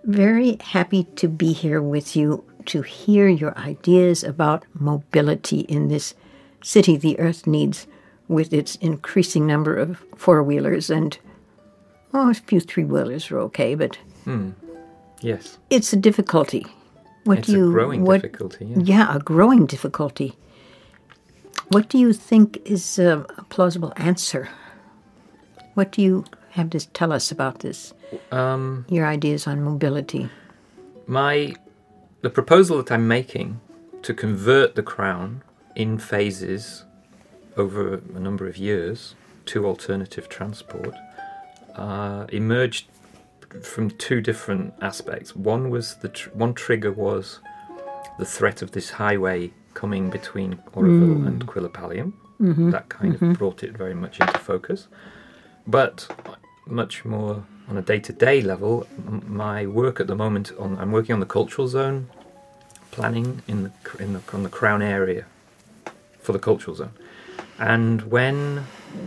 Very happy to be here with you to hear your ideas about mobility in this city the Earth needs with its increasing number of four-wheelers and, a few three-wheelers are okay, but Yes. it's a difficulty. Growing difficulty. Yeah. Yeah, a growing difficulty. What do you think is a plausible answer? What do you have to tell us about this? Your ideas on mobility. The proposal that I'm making to convert the Crown in phases over a number of years to alternative transport emerged from two different aspects. One was one trigger was the threat of this highway coming between Oroville and Quilapallium. That kind of brought it very much into focus. But much more on a day-to-day level, my work at the moment, I'm working on the cultural zone planning on the Crown area for the cultural zone. And when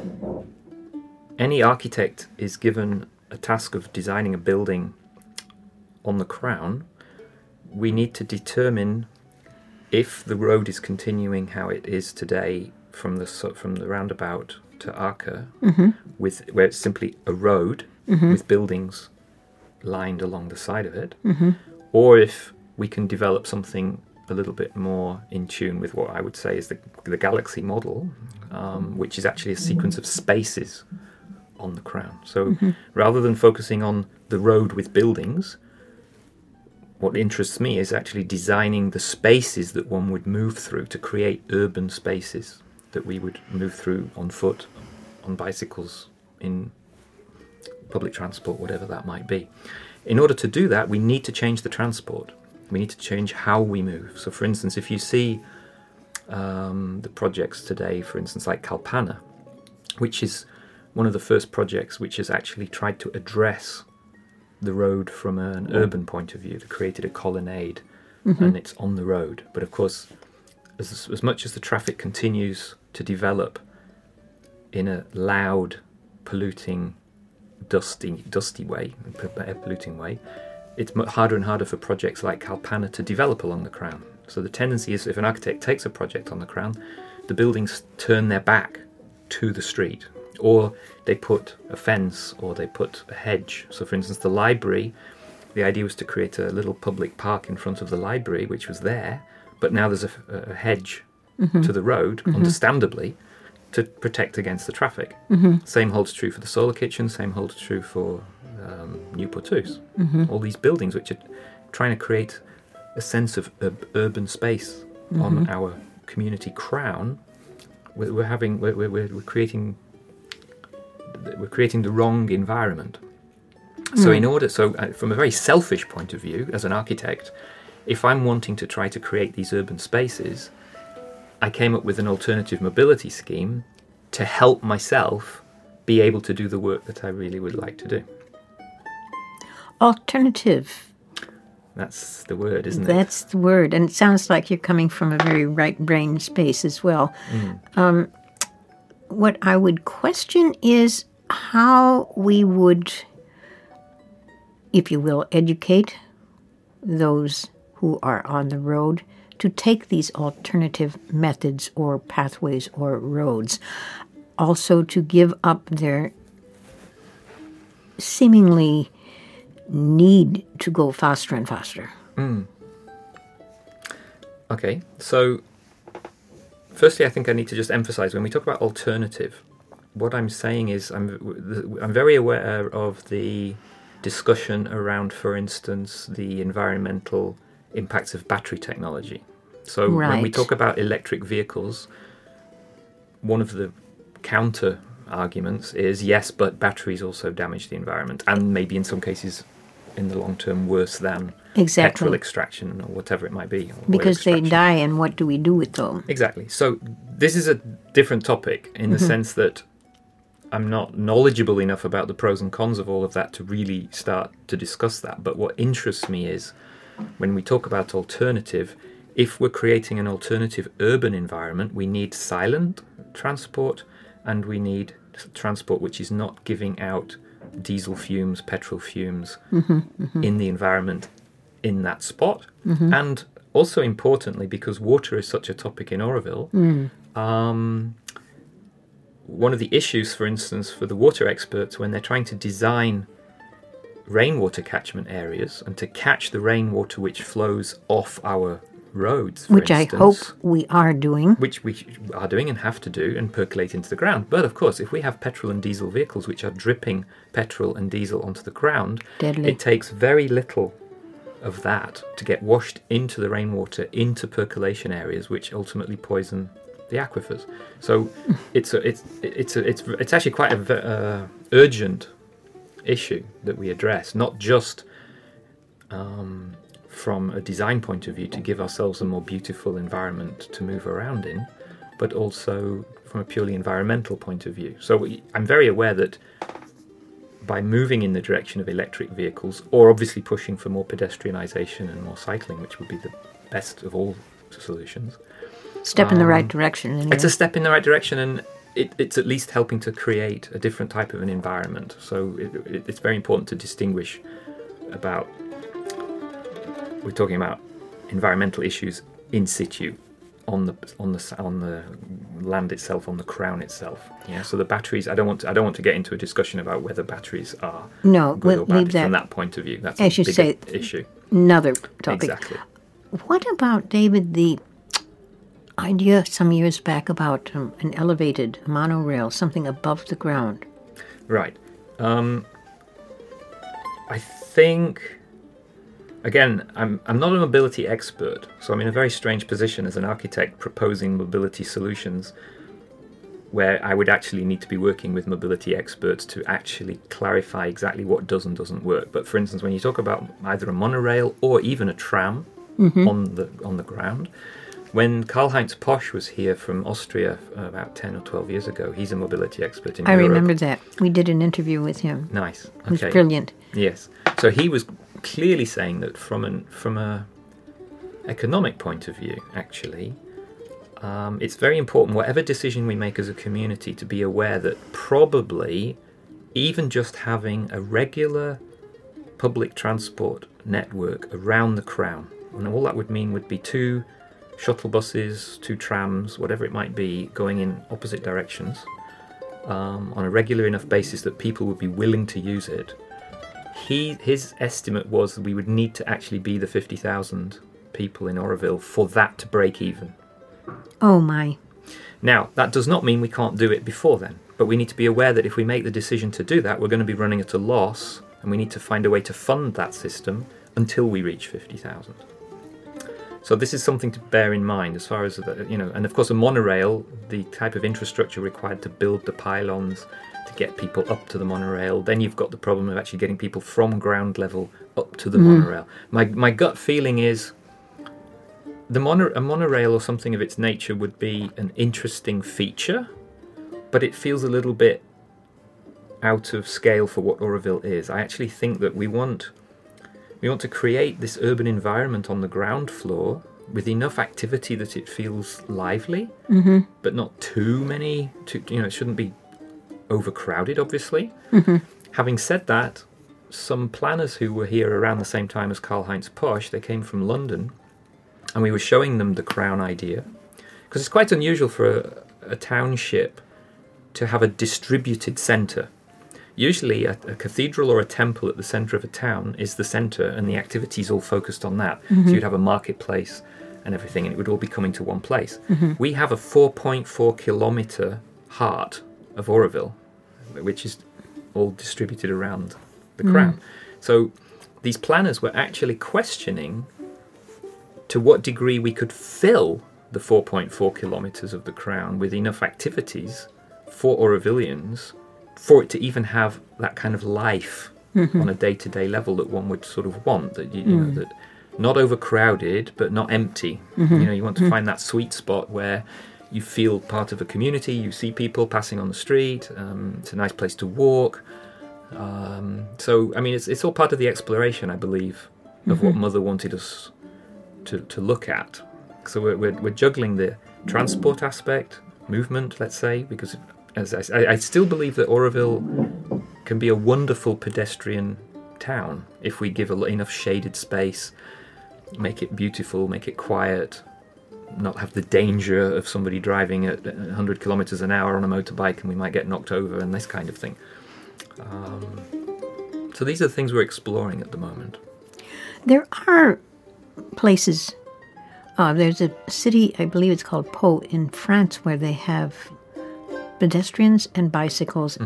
any architect is given a task of designing a building on the Crown, we need to determine if the road is continuing how it is today from the roundabout to Arca, where it's simply a road with buildings lined along the side of it, or if we can develop something a little bit more in tune with what I would say is the galaxy model, which is actually a sequence of spaces on the Crown. So rather than focusing on the road with buildings, what interests me is actually designing the spaces that one would move through to create urban spaces that we would move through on foot, on bicycles, in public transport, whatever that might be. In order to do that, we need to change the transport. We need to change how we move. So, for instance, if you see the projects today, for instance, like Kalpana, which is one of the first projects which has actually tried to address the road from an urban point of view. They created a colonnade, and it's on the road. But of course, as much as the traffic continues to develop in a loud, polluting, dusty way, air-polluting way, it's harder and harder for projects like Kalpana to develop along the Crown. So the tendency is, if an architect takes a project on the Crown, the buildings turn their back to the street, or they put a fence, or they put a hedge. So, for instance, the library, the idea was to create a little public park in front of the library, which was there, but now there's a hedge to the road, understandably, to protect against the traffic. Same holds true for the Solar Kitchen, same holds true for New Portus. All these buildings which are trying to create a sense of urban space on our community Crown. We're creating the wrong environment. So from a very selfish point of view, as an architect, if I'm wanting to try to create these urban spaces, I came up with an alternative mobility scheme to help myself be able to do the work that I really would like to do. Alternative. That's the word, isn't it? That's the word. And it sounds like you're coming from a very right brain space as well. What I would question is how we would, if you will, educate those who are on the road to take these alternative methods or pathways or roads. Also to give up their seemingly need to go faster and faster. Okay, so firstly, I think I need to just emphasize, when we talk about alternative, what I'm saying is I'm very aware of the discussion around, for instance, the environmental impacts of battery technology. So when we talk about electric vehicles, one of the counter arguments is, yes, but batteries also damage the environment, and maybe in some cases in the long term worse than petrol extraction or whatever it might be. Because they die, and what do we do with them? Exactly. So this is a different topic in the sense that I'm not knowledgeable enough about the pros and cons of all of that to really start to discuss that. But what interests me is, when we talk about alternative, if we're creating an alternative urban environment, we need silent transport, and we need transport which is not giving out diesel fumes, petrol fumes in the environment in that spot. And also importantly, because water is such a topic in Oroville, one of the issues, for instance, for the water experts when they're trying to design rainwater catchment areas and to catch the rainwater which flows off our roads, for Which instance, I hope we are doing. which we are doing and have to do and percolate into the ground. But of course, if we have petrol and diesel vehicles which are dripping petrol and diesel onto the ground, Deadly. it takes very little of that to get washed into the rainwater, into percolation areas, which ultimately poison the aquifers. So it's actually quite a urgent issue that we address, not just from a design point of view to give ourselves a more beautiful environment to move around in, but also from a purely environmental point of view. So I'm very aware that by moving in the direction of electric vehicles, or obviously pushing for more pedestrianisation and more cycling, which would be the best of all solutions. Step in the right direction. Anyway. It's a step in the right direction, and it's at least helping to create a different type of an environment. So it's very important to distinguish about, we're talking about environmental issues in situ, on the land itself, on the crown itself. Yeah. So the batteries, I don't want to get into a discussion about whether batteries are No, good or we'll bad leave that. from that point of view. That's As a you bigger say, issue. Another topic. Exactly. What about, David, the idea some years back about an elevated monorail, something above the ground? Right. I think, again, I'm not a mobility expert, so I'm in a very strange position as an architect proposing mobility solutions where I would actually need to be working with mobility experts to actually clarify exactly what does and doesn't work. But for instance, when you talk about either a monorail or even a tram on the ground, when Karl-Heinz Posch was here from Austria about 10 or 12 years ago, he's a mobility expert in I Europe. remember that. We did an interview with him. Nice. It was Okay. brilliant. Yes. So he was clearly saying that from a economic point of view, actually, it's very important, whatever decision we make as a community, to be aware that probably even just having a regular public transport network around the crown, and all that would mean would be 2 shuttle buses, 2 trams, whatever it might be, going in opposite directions on a regular enough basis that people would be willing to use it. His estimate was that we would need to actually be the 50,000 people in Oroville for that to break even. Oh, my. Now, that does not mean we can't do it before then, but we need to be aware that if we make the decision to do that, we're going to be running at a loss, and we need to find a way to fund that system until we reach 50,000. So this is something to bear in mind as far as, and of course a monorail, the type of infrastructure required to build the pylons, to get people up to the monorail, then you've got the problem of actually getting people from ground level up to the monorail. My gut feeling is a monorail or something of its nature would be an interesting feature, but it feels a little bit out of scale for what Oroville is. I actually think that we want to create this urban environment on the ground floor with enough activity that it feels lively, but not too many. It shouldn't be overcrowded, obviously. Having said that, some planners who were here around the same time as Karl-Heinz Posch, they came from London, and we were showing them the crown idea, because it's quite unusual for a township to have a distributed centre. Usually a cathedral or a temple at the centre of a town is the centre, and the activities all focused on that. So you'd have a marketplace and everything, and it would all be coming to one place. We have a 4.4 kilometre heart of Oroville, which is all distributed around the crown. So these planners were actually questioning to what degree we could fill the 4.4 kilometres of the crown with enough activities for Orovillians for it to even have that kind of life on a day-to-day level that one would sort of want, that you know, that not overcrowded but not empty. You want to find that sweet spot where you feel part of a community, you see people passing on the street, it's a nice place to walk. So I mean, it's all part of the exploration, I believe, of what Mother wanted us to look at. So we're juggling the transport aspect, movement, let's say, because as I still believe that Oroville can be a wonderful pedestrian town if we give enough shaded space, make it beautiful, make it quiet, not have the danger of somebody driving at 100 kilometers an hour on a motorbike and we might get knocked over and this kind of thing. So these are the things we're exploring at the moment. There are places, there's a city, I believe it's called Pau in France, where they have pedestrians and bicycles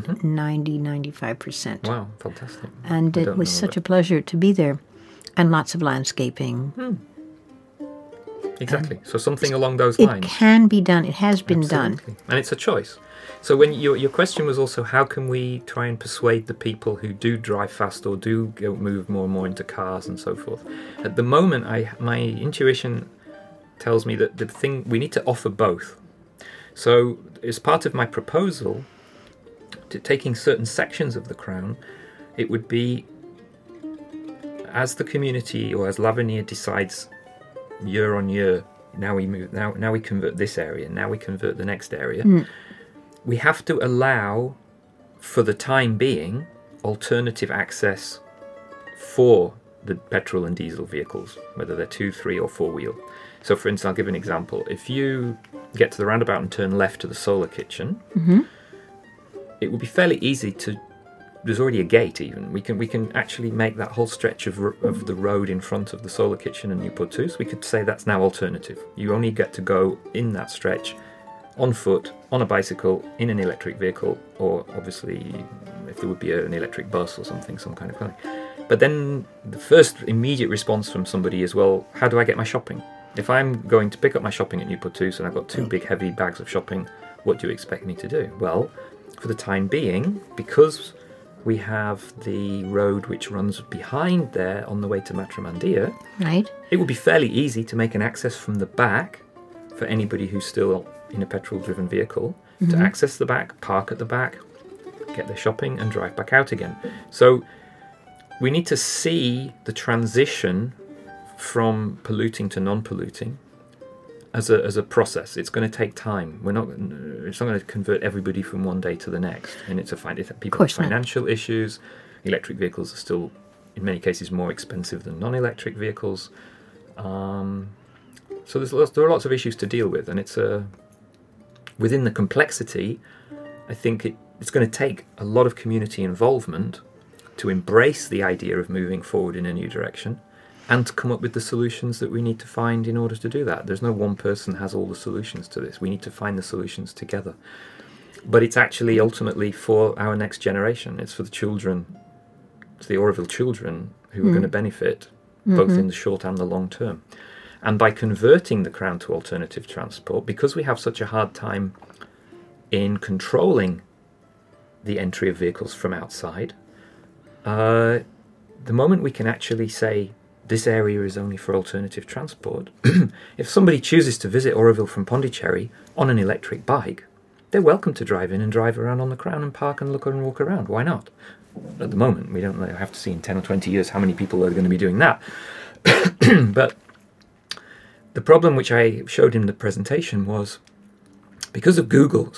90-95%. Wow, fantastic. And it was such a pleasure to be there. And lots of landscaping. Exactly. So something along those lines. It can be done. It has been done. And it's a choice. So when your question was also, how can we try and persuade the people who do drive fast or do move more and more into cars and so forth? At the moment, my intuition tells me that we need to offer both. So as part of my proposal, to taking certain sections of the Crown, it would be, as the community or as L'Avenir decides year on year, now we convert this area, now we convert the next area, we have to allow, for the time being, alternative access for the petrol and diesel vehicles, whether they're 2, 3 or 4-wheel. So for instance, I'll give an example. If you get to the roundabout and turn left to the Solar Kitchen, it would be fairly easy to, there's already a gate even. We can actually make that whole stretch of the road in front of the Solar Kitchen and Newport 2. So we could say that's now alternative. You only get to go in that stretch on foot, on a bicycle, in an electric vehicle, or obviously if there would be an electric bus or something, some kind of thing. But then the first immediate response from somebody is, well, how do I get my shopping? If I'm going to pick up my shopping at Newport 2 and I've got 2 big heavy bags of shopping, what do you expect me to do? Well, for the time being, because we have the road which runs behind there on the way to Matramandia, right, it would be fairly easy to make an access from the back for anybody who's still in a petrol-driven vehicle to access the back, park at the back, get their shopping and drive back out again. So we need to see the transition from polluting to non-polluting as a process. It's going to take time. It's not going to convert everybody from one day to the next. And people have financial issues. Electric vehicles are still, in many cases, more expensive than non-electric vehicles. So there are lots of issues to deal with, and it's within the complexity. I think it's going to take a lot of community involvement to embrace the idea of moving forward in a new direction, and to come up with the solutions that we need to find in order to do that. There's no one person has all the solutions to this. We need to find the solutions together. But it's actually ultimately for our next generation. It's for the children, it's the Oroville children who are going to benefit both in the short and the long term. And by converting the Crown to alternative transport, because we have such a hard time in controlling the entry of vehicles from outside, the moment we can actually say, this area is only for alternative transport. If somebody chooses to visit Oroville from Pondicherry on an electric bike, they're welcome to drive in and drive around on the Crown and park and look and walk around. Why not? At the moment, we don't have to see in 10 or 20 years how many people are going to be doing that. But the problem which I showed in the presentation was because of Google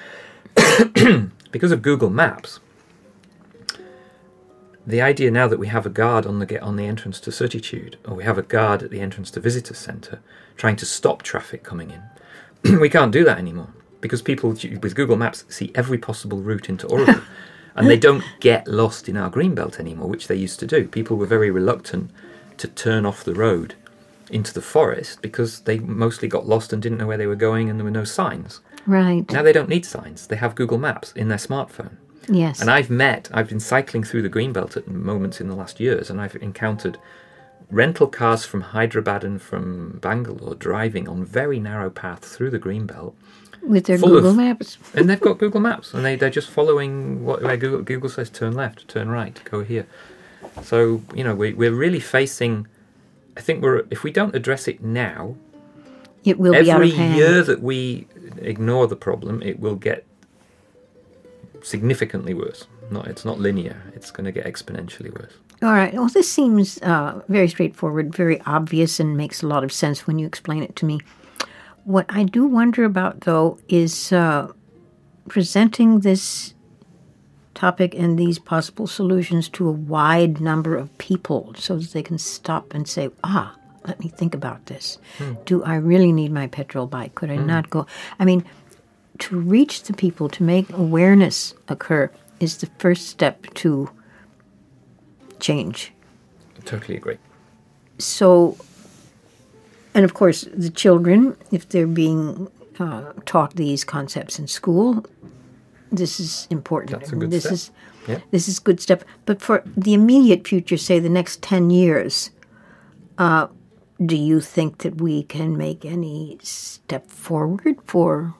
Maps, the idea now that we have a guard on the entrance to Certitude, or we have a guard at the entrance to Visitor Centre trying to stop traffic coming in, we can't do that anymore because people with Google Maps see every possible route into Oroville and they don't get lost in our greenbelt anymore, which they used to do. People were very reluctant to turn off the road into the forest because they mostly got lost and didn't know where they were going and there were no signs. Right. Now they don't need signs. They have Google Maps in their smartphone. Yes. And I've been cycling through the Greenbelt at moments in the last years, and I've encountered rental cars from Hyderabad and from Bangalore driving on very narrow paths through the Greenbelt. With their Google Maps. And they've got Google Maps, and they're just following where Google says turn left, turn right, go here. So, we're really facing, I think if we don't address it now, it will be out of hand. Every year that we ignore the problem, it will get significantly worse. It's not linear. It's going to get exponentially worse. All right. Well, this seems very straightforward, very obvious, and makes a lot of sense when you explain it to me. What I do wonder about, though, is presenting this topic and these possible solutions to a wide number of people so that they can stop and say, let me think about this. Do I really need my petrol bike? Could I not go? I mean, to reach the people, to make awareness occur is the first step to change. I totally agree. So, and of course, the children, if they're being taught these concepts in school, this is important. That's a good step. This is good step. But for the immediate future, say the next 10 years, do you think that we can make any step forward for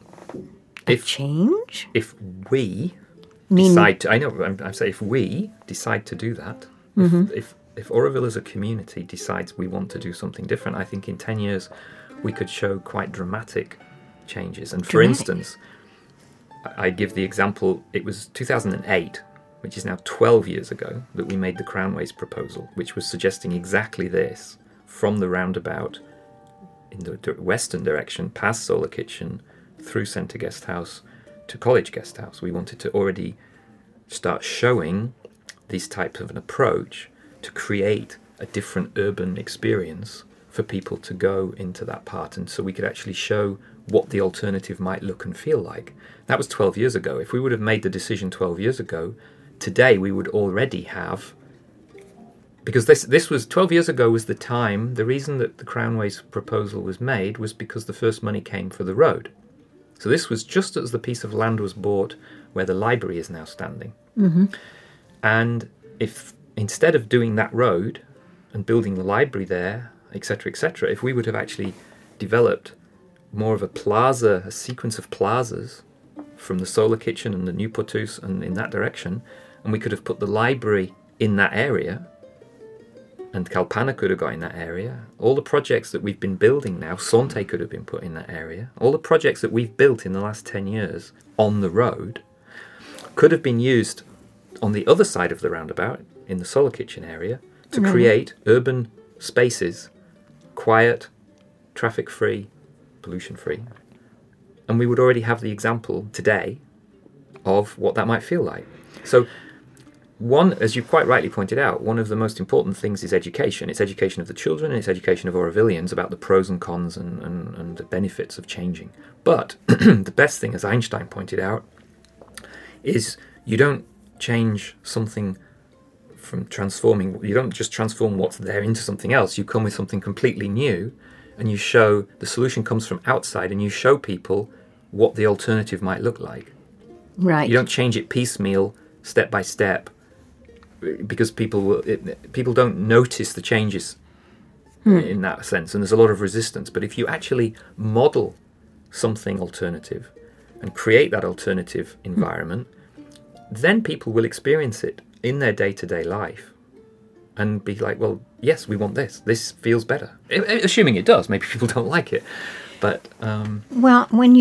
a change? If we decide to, I'm saying if we decide to do that, if Oroville as a community decides we want to do something different, I think in 10 years we could show quite dramatic changes. And for instance, I give the example, it was 2008, which is now 12 years ago, that we made the Crownways proposal, which was suggesting exactly this, from the roundabout in the western direction, past Solar Kitchen, through Centre Guesthouse to College Guesthouse. We wanted to already start showing this type of an approach to create a different urban experience for people to go into that part, and so we could actually show what the alternative might look and feel like. That was 12 years ago. If we would have made the decision 12 years ago, today we would already have, because this was 12 years ago was the time, the reason that the Crownways proposal was made was because the first money came for the road. So this was just as the piece of land was bought where the library is now standing. And if instead of doing that road and building the library there, etc., if we would have actually developed more of a plaza, a sequence of plazas from the Solar Kitchen and the New Portus and in that direction, and we could have put the library in that area, and Kalpana could have got in that area. All the projects that we've been building now, Sonte could have been put in that area. All the projects that we've built in the last 10 years on the road could have been used on the other side of the roundabout, in the Solar Kitchen area, to create urban spaces, quiet, traffic-free, pollution-free. And we would already have the example today of what that might feel like. So one, as you quite rightly pointed out, one of the most important things is education. It's education of the children and it's education of Orovillians about the pros and cons and the benefits of changing. But the best thing, as Einstein pointed out, is you don't change something from transforming. You don't just transform what's there into something else. You come with something completely new, and you show the solution comes from outside, and you show people what the alternative might look like. Right. You don't change it piecemeal, step by step, because people don't notice the changes in that sense, and there's a lot of resistance. But if you actually model something alternative and create that alternative environment, then people will experience it in their day-to-day life and be like, well, yes, we want this. This feels better. Assuming it does. Maybe people don't like it. But well, when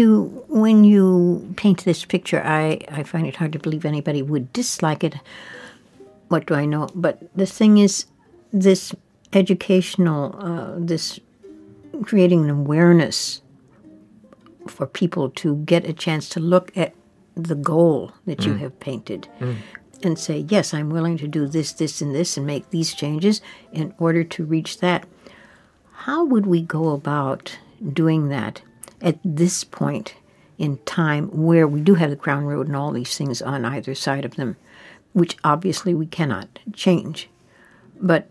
you paint this picture, I find it hard to believe anybody would dislike it. What do I know? But the thing is, this educational, this creating an awareness for people to get a chance to look at the goal that you have painted and say, yes, I'm willing to do this, this, and this, and make these changes in order to reach that. How would we go about doing that at this point in time where we do have the Crown Road and all these things on either side of them, which obviously we cannot change? But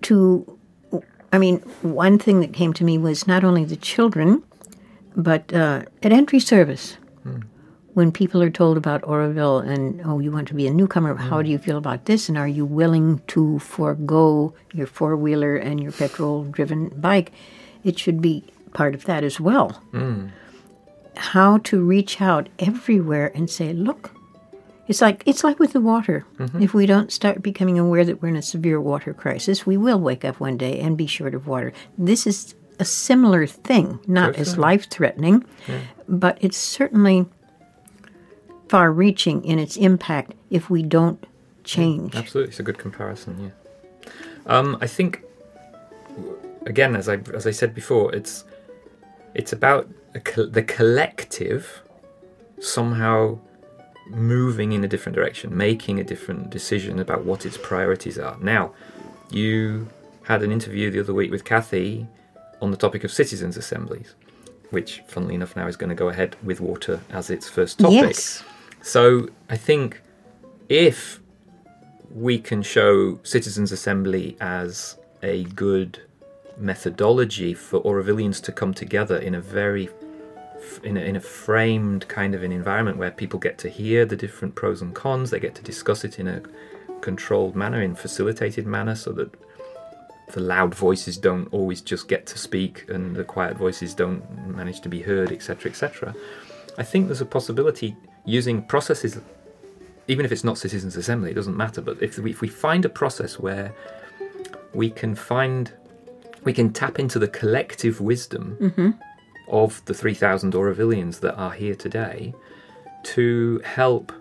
one thing that came to me was not only the children, but at entry service. When people are told about Oroville and, you want to be a newcomer, how do you feel about this? And are you willing to forego your four-wheeler and your petrol-driven bike? It should be part of that as well. How to reach out everywhere and say, look, it's like with the water. If we don't start becoming aware that we're in a severe water crisis, we will wake up one day and be short of water. This is a similar thing, not as life-threatening, but it's certainly far-reaching in its impact if we don't change. Absolutely, it's a good comparison. I think, again, as I said before, it's about the collective somehow moving in a different direction, making a different decision about what its priorities are. Now, you had an interview the other week with Kathy on the topic of citizens' assemblies, which, funnily enough, now is going to go ahead with water as its first topic. Yes. So I think if we can show citizens' assembly as a good methodology for Aurovilians to come together in a very in a framed kind of an environment where people get to hear the different pros and cons, they get to discuss it in a controlled manner, in facilitated manner, so that the loud voices don't always just get to speak and the quiet voices don't manage to be heard, etc., etc. I think there's a possibility using processes, even if it's not citizens' assembly, it doesn't matter, but if we find a process where we can tap into the collective wisdom of the 3,000 Aurovilians that are here today to help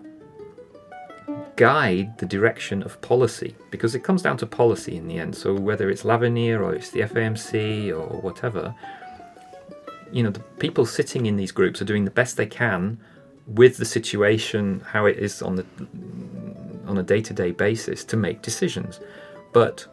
guide the direction of policy, because it comes down to policy in the end. So whether it's L'Avenir or it's the FAMC or whatever, the people sitting in these groups are doing the best they can with the situation, how it is on a day-to-day basis, to make decisions. But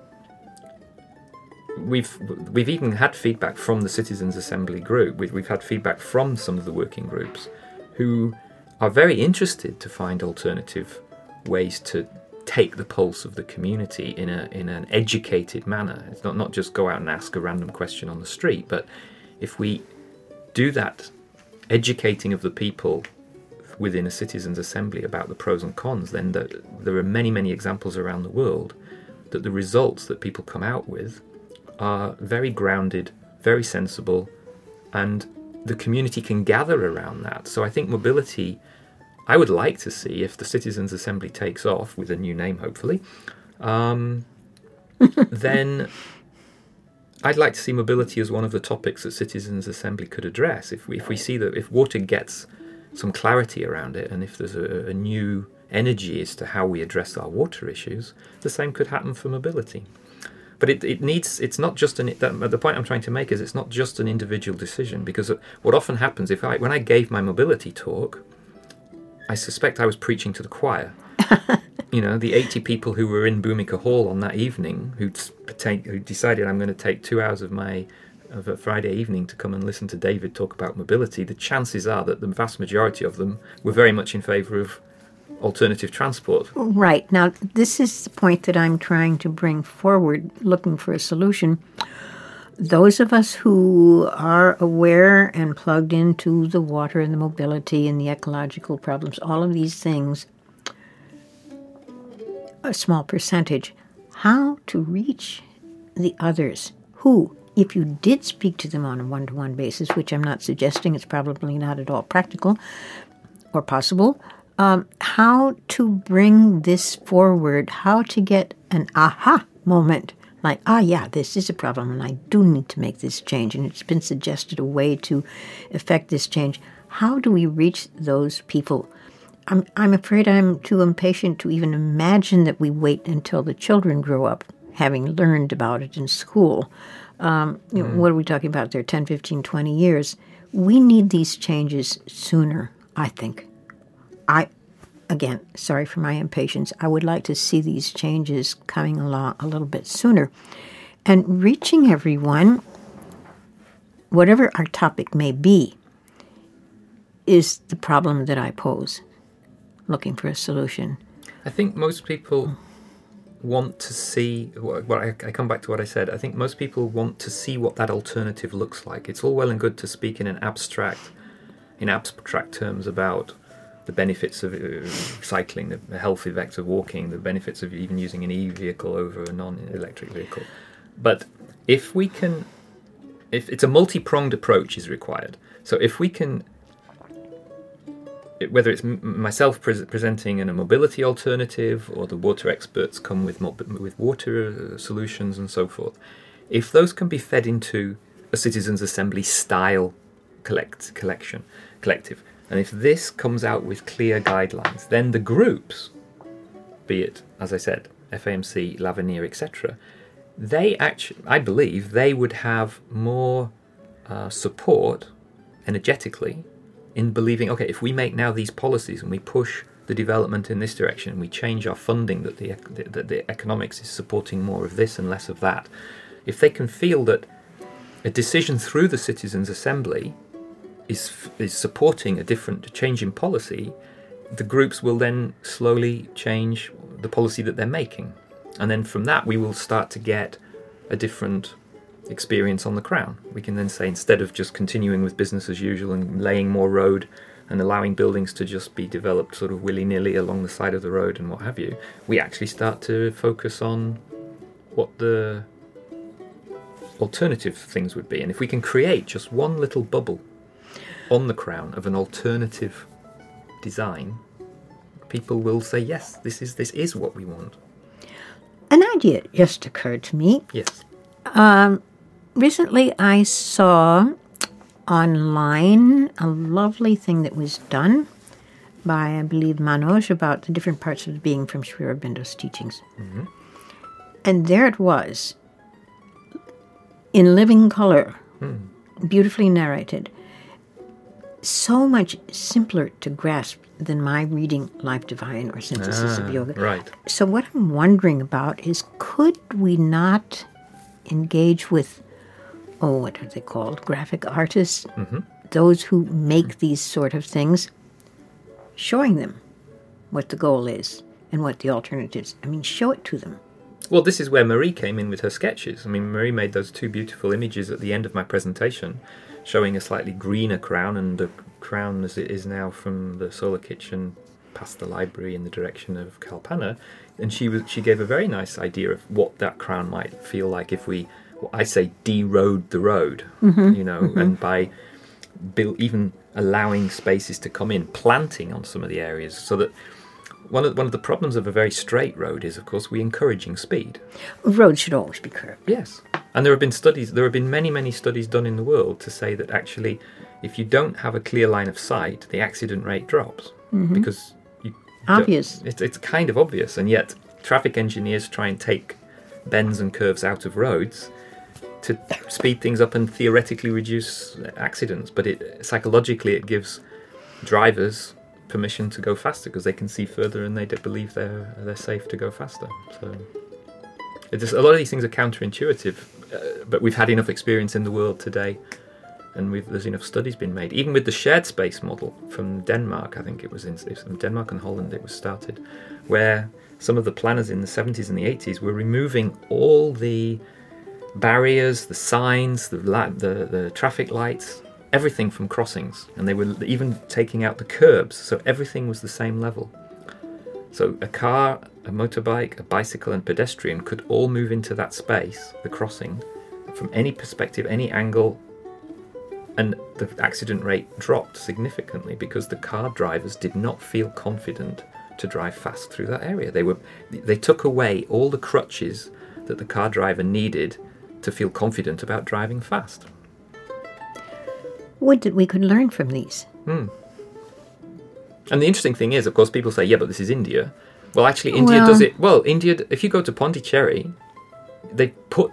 we've even had feedback from the Citizens' Assembly group. We've had feedback from some of the working groups who are very interested to find alternative ways to take the pulse of the community in an educated manner. It's not just go out and ask a random question on the street, but if we do that educating of the people within a citizens' assembly about the pros and cons, then there are many, many examples around the world that the results that people come out with are very grounded, very sensible, and the community can gather around that. So I think mobility, I would like to see, if the Citizens' Assembly takes off, with a new name hopefully, then I'd like to see mobility as one of the topics that Citizens' Assembly could address. If we see that if water gets some clarity around it, and if there's a new energy as to how we address our water issues, the same could happen for mobility. But it's not just the point I'm trying to make is it's not just an individual decision, because what often happens when I gave my mobility talk, I suspect I was preaching to the choir. The 80 people who were in Bhumika Hall on that evening who decided I'm going to take 2 hours of a Friday evening to come and listen to David talk about mobility, the chances are that the vast majority of them were very much in favour of alternative transport. Right. Now, this is the point that I'm trying to bring forward, looking for a solution. Those of us who are aware and plugged into the water and the mobility and the ecological problems, all of these things, a small percentage, how to reach the others who, if you did speak to them on a one-to-one basis, which I'm not suggesting, it's probably not at all practical or possible, how to bring this forward, how to get an aha moment, like, yeah, this is a problem and I do need to make this change, and it's been suggested a way to effect this change. How do we reach those people? I'm afraid I'm too impatient to even imagine that we wait until the children grow up, having learned about it in school. What are we talking about there, 10, 15, 20 years? We need these changes sooner, I think. Again, sorry for my impatience. I would like to see these changes coming along a little bit sooner. And reaching everyone, whatever our topic may be, is the problem that I pose, looking for a solution. I think most people want to see, I come back to what I said, I think most people want to see what that alternative looks like. It's all well and good to speak in abstract terms about the benefits of cycling, the health effects of walking, the benefits of even using an e-vehicle over a non-electric vehicle. But if it's a multi-pronged approach is required. So if we can, whether it's myself presenting in a mobility alternative or the water experts come with water solutions and so forth, if those can be fed into a Citizens' Assembly style collective, and if this comes out with clear guidelines, then the groups, be it, as I said, FAMC, L'Avenir, etc., I believe they would have more support energetically in believing, okay, if we make now these policies and we push the development in this direction, we change our funding, that the economics is supporting more of this and less of that, if they can feel that a decision through the Citizens' Assembly is supporting a different change in policy, the groups will then slowly change the policy that they're making. And then from that, we will start to get a different experience on the Crown. We can then say, instead of just continuing with business as usual and laying more road and allowing buildings to just be developed sort of willy-nilly along the side of the road and what have you, we actually start to focus on what the alternative things would be. And if we can create just one little bubble on the Crown of an alternative design, people will say, yes, this is what we want. An idea just occurred to me. Yes. Recently I saw online a lovely thing that was done by, I believe, Manoj, about the different parts of the being from Sri Aurobindo's teachings. Mm-hmm. And there it was, in living color, beautifully narrated. So much simpler to grasp than my reading Life Divine or Synthesis of Yoga. Right. So what I'm wondering about is, could we not engage with, what are they called? Graphic artists? Mm-hmm. Those who make these sort of things, showing them what the goal is and what the alternatives. I mean, show it to them. Well, this is where Marie came in with her sketches. I mean, Marie made those two beautiful images at the end of my presentation, showing a slightly greener Crown, and the Crown as it is now from the Solar Kitchen past the library in the direction of Kalpana. And she gave a very nice idea of what that Crown might feel like if we, I say, de-road the road, and by even allowing spaces to come in, planting on some of the areas, so that one of the problems of a very straight road is, of course, we're encouraging speed. Roads should always be curved. Yes. And there have been many, many studies done in the world to say that actually, if you don't have a clear line of sight, the accident rate drops. Mm-hmm. Because obvious. It's kind of obvious, and yet traffic engineers try and take bends and curves out of roads to speed things up and theoretically reduce accidents. But psychologically, it gives drivers permission to go faster because they can see further and they believe they're safe to go faster. So a lot of these things are counterintuitive, but we've had enough experience in the world today, and there's enough studies been made. Even with the shared space model from Denmark, I think it was in Denmark and Holland it was started, where some of the planners in the 70s and the 80s were removing all the barriers, the signs, the traffic lights, everything from crossings, and they were even taking out the curbs, so everything was the same level. So a car, a motorbike, a bicycle and pedestrian could all move into that space, the crossing, from any perspective, any angle, and the accident rate dropped significantly because the car drivers did not feel confident to drive fast through that area. They took away all the crutches that the car driver needed to feel confident about driving fast. Would that we could learn from these. And the interesting thing is, of course, people say, yeah, but this is India. Well, actually, India does it. Well, India, if you go to Pondicherry, they've put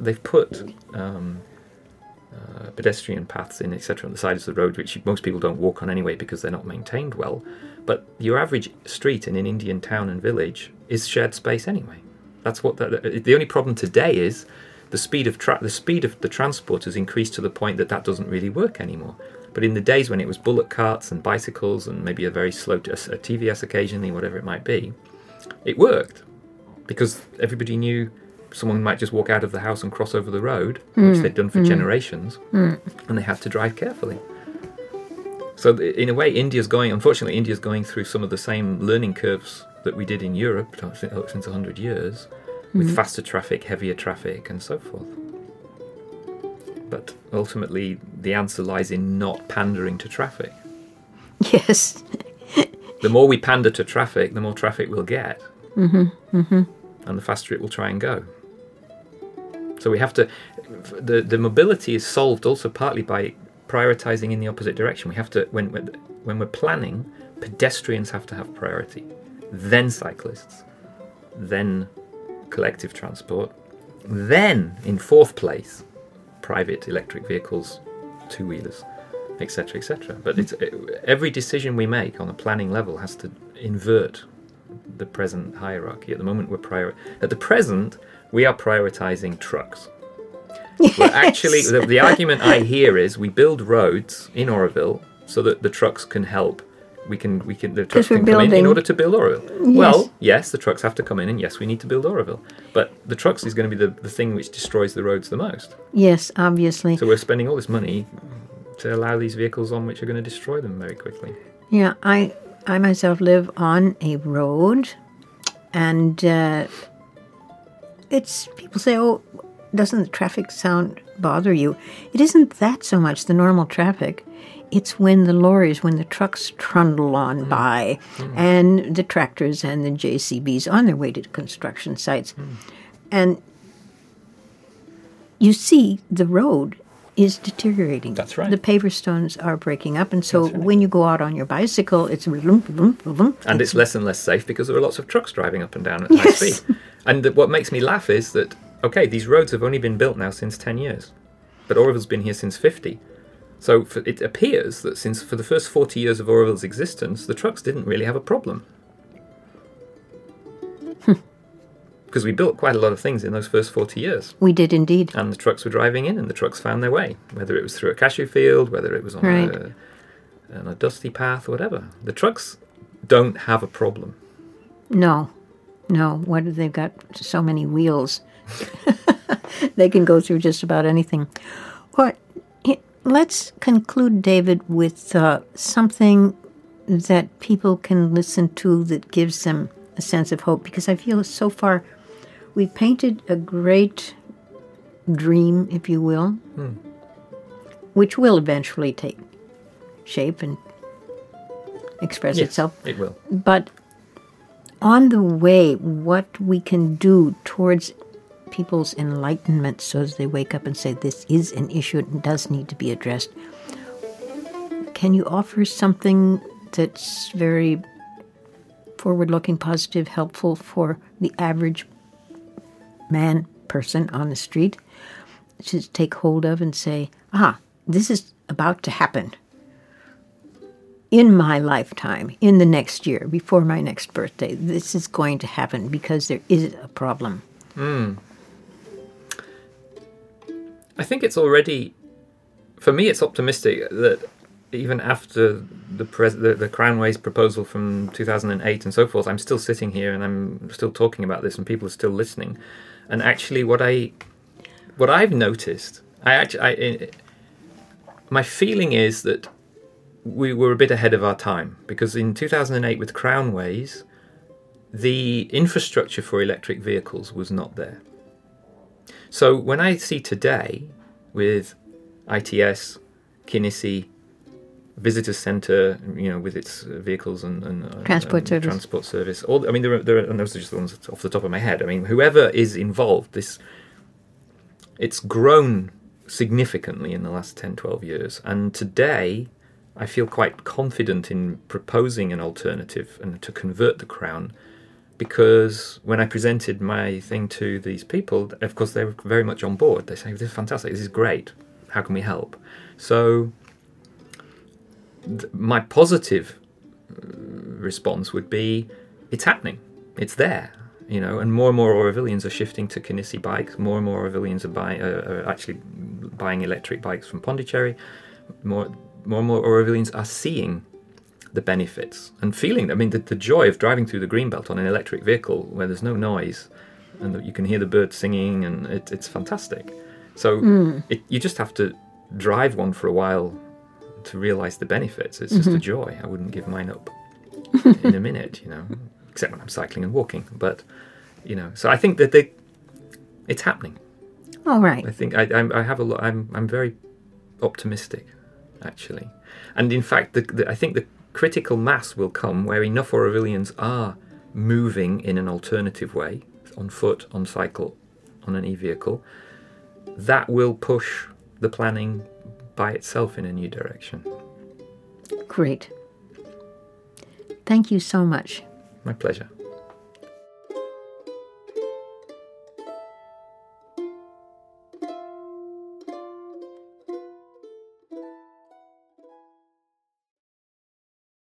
pedestrian paths in, etc., on the sides of the road, which most people don't walk on anyway because they're not maintained well. But your average street in an Indian town and village is shared space anyway. That's what the only problem today is. The speed of the transport has increased to the point that doesn't really work anymore. But in the days when it was bullock carts and bicycles and maybe a very slow a TVS occasionally, whatever it might be, it worked because everybody knew someone might just walk out of the house and cross over the road, which they'd done for generations, and they had to drive carefully. So in a way, unfortunately, India's going through some of the same learning curves that we did in Europe since 100 years. With faster traffic, heavier traffic, and so forth. But ultimately, the answer lies in not pandering to traffic. Yes. The more we pander to traffic, the more traffic we'll get. Mm-hmm. Mm-hmm. And the faster it will try and go. So we have to... The mobility is solved also partly by prioritising in the opposite direction. We have to... When we're planning, pedestrians have to have priority. Then cyclists. Then collective transport, then in fourth place private electric vehicles, two-wheelers, etc., etc. But every decision we make on a planning level has to invert the present hierarchy. At the moment, at the present, we are prioritizing trucks. Yes. Well, actually, the argument I hear is we build roads in Oroville so that the trucks can help. The trucks can come in order to build Oroville. Yes. Well, yes, the trucks have to come in, and yes, we need to build Oroville. But the trucks is going to be the thing which destroys the roads the most. Yes, obviously. So we're spending all this money to allow these vehicles on which are going to destroy them very quickly. Yeah, I myself live on a road, and people say, oh, doesn't the traffic sound bother you? It isn't that so much the normal traffic. It's when the trucks trundle on by, and the tractors and the JCBs on their way to construction sites. And you see the road is deteriorating. That's right. The paver stones are breaking up, and so when you go out on your bicycle, it's vroom, vroom, vroom. And it's less and less safe because there are lots of trucks driving up and down at high speed. And what makes me laugh is that, okay, these roads have only been built now since 10 years, but Oroville's been here since 50. So it appears that for the first 40 years of Oroville's existence, the trucks didn't really have a problem. Because we built quite a lot of things in those first 40 years. We did indeed. And the trucks were driving in, and the trucks found their way, whether it was through a cashew field, whether it was on a dusty path, or whatever. The trucks don't have a problem. No. They've got so many wheels. They can go through just about anything. Let's conclude, David, with something that people can listen to that gives them a sense of hope, because I feel so far we've painted a great dream, if you will, which will eventually take shape and express itself. It will. But on the way, what we can do towards people's enlightenment so as they wake up and say, this is an issue, it does need to be addressed. Can you offer something that's very forward-looking, positive, helpful for the average person on the street to take hold of and say, this is about to happen in my lifetime, in the next year, before my next birthday. This is going to happen because there is a problem. I think it's already, for me, it's optimistic that even after the Crownways proposal from 2008 and so forth, I'm still sitting here and I'm still talking about this and people are still listening. And actually what I've noticed, my feeling is that we were a bit ahead of our time, because in 2008 with Crownways, the infrastructure for electric vehicles was not there. So when I see today with ITS, Kinesi, Visitor Centre, with its vehicles and transport service. There are, and those are just the ones off the top of my head. Whoever is involved, it's grown significantly in the last 10, 12 years. And today, I feel quite confident in proposing an alternative and to convert the Crown, because when I presented my thing to these people, of course, they were very much on board. They say, this is fantastic, this is great, how can we help? So my positive response would be, it's happening, it's there, and more Orovillians are shifting to Kinesi bikes, more and more Orovillians are actually buying electric bikes from Pondicherry, more and more Orovillians are seeing the benefits and feeling, the joy of driving through the Greenbelt on an electric vehicle where there's no noise and you can hear the birds singing, and it's fantastic. So you just have to drive one for a while to realise the benefits. It's just a joy. I wouldn't give mine up in a minute, except when I'm cycling and walking. But, so I think that it's happening. All right. I think I have a lot. I'm very optimistic, actually. And in fact, I think the critical mass will come where enough Orovillians are moving in an alternative way, on foot, on cycle, on an e-vehicle, that will push the planning by itself in a new direction. Great. Thank you so much. My pleasure.